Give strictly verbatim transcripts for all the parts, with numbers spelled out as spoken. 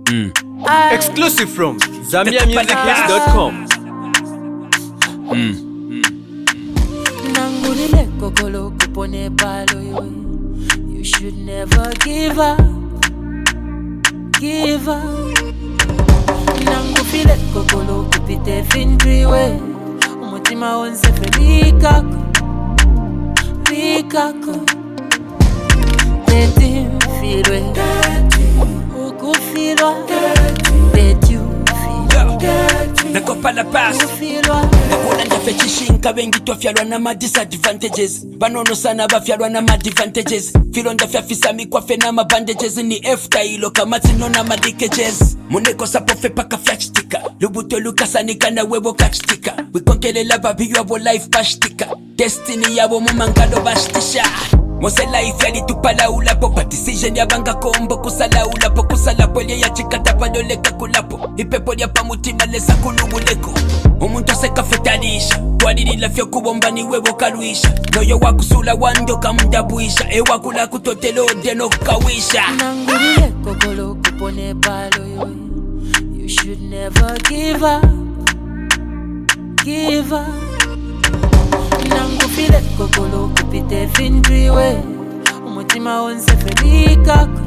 Mm. Exclusive from Zambia Music Hits dot com. Mm. Nangulile kokolo kupone palo yo. You should never give up. Give up. Nangufile kokolo kupite findriwe. Umutima wonse felikako. Likako. Let him feel it. Ukufilwa. Let you feel it. Nakopa la pass. Ukufilwa. Nakuna ndafechishinka bengi twafyalwa na ma disadvantages. Banono sana bafyalwa na ma disadvantages. Filo ndafyafisa mikwafe na ma bandages. Ni efta ilo kama zino na ma leakages. Muneko sapofe paka flagstika. Lubuto lukasanika na webo kakstika. Wikonkele lava biyo abo life pashtika. Destiny yabo mumangalo bashtisha. Mose life yali tupala ulapo. Pa decision ya banga kombo kusala ulapo. Kusala polye ya chikata paloleka kulapo. Ipepo ya pamutima lesa kuluguleko. Umuntu aseka fetalisha. Twadiri la fyo kubomba ni webo kaluisha. Noyo wakusula wando kamundabuisha. Ewa kula kutotelo deno kawisha. Nangulile kokolo kupone palo yo. You should never give up. Give up. Nangufile kokolo kupite findriwe. Umutima wonse felikako.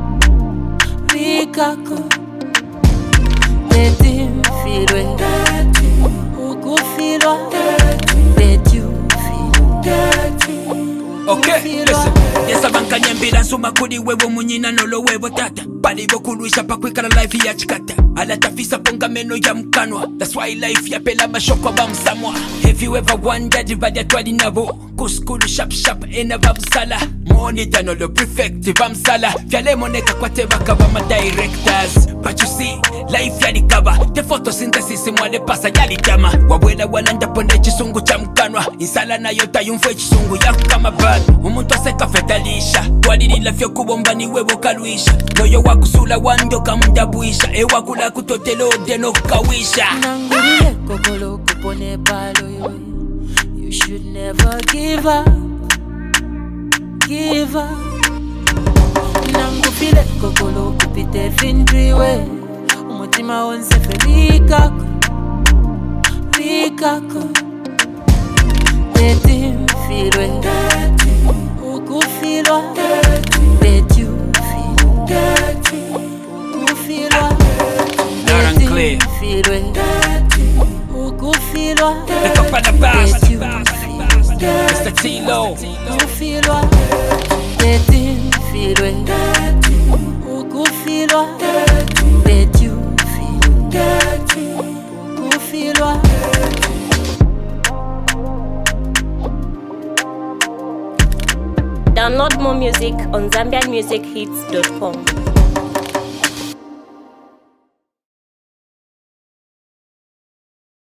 Likako. Let him feel it. Ukufilwa. Let you feel it. Okay, listen. Yesa banka nyambira nsuma kuri webo munyina nolo webo tata. Palibo kuruisha pakwikala life ya chikata. Ala tafisa ponga meno ya mkanwa. That's why life ya pela mashoko bamsamwa. Have you ever wondered vada twali nabo? Kuskulu sharp sharp ena babsala. Monita nolo prefect bamsala. Fyale moneka kwa teba kaba ma directors. But you see, life ya likaba. The photosynthesis mwale pasa yali jama. Wawela walanda ponde chisungu cha mkanwa. Insala na yota yumfwe chisungu ya kama bad. Umuntu aseka fetalisha. Twadiri la fyo kubomba ni webo kaluisha. Noyo wakusula wando kamundabuisha. Ewa kula kutotelo deno kawisha. Nangulile kokolo kupone palo yo. You should never give up. Give up. Nangufile kokolo kupite findriwe. Umutima wonse felikako. Likako. Let him feel it. Ukufilwa. Let you feel it. Ukufilwa. Loud and clear. Feel it. Ukufilwa. Nakopa la pass. Let you feel it. Mister T-Lo. Ukufilwa. Let him feel it. Ukufilwa. Let you feel it. Ukufilwa. Download more music on Zambian Music Hits dot com.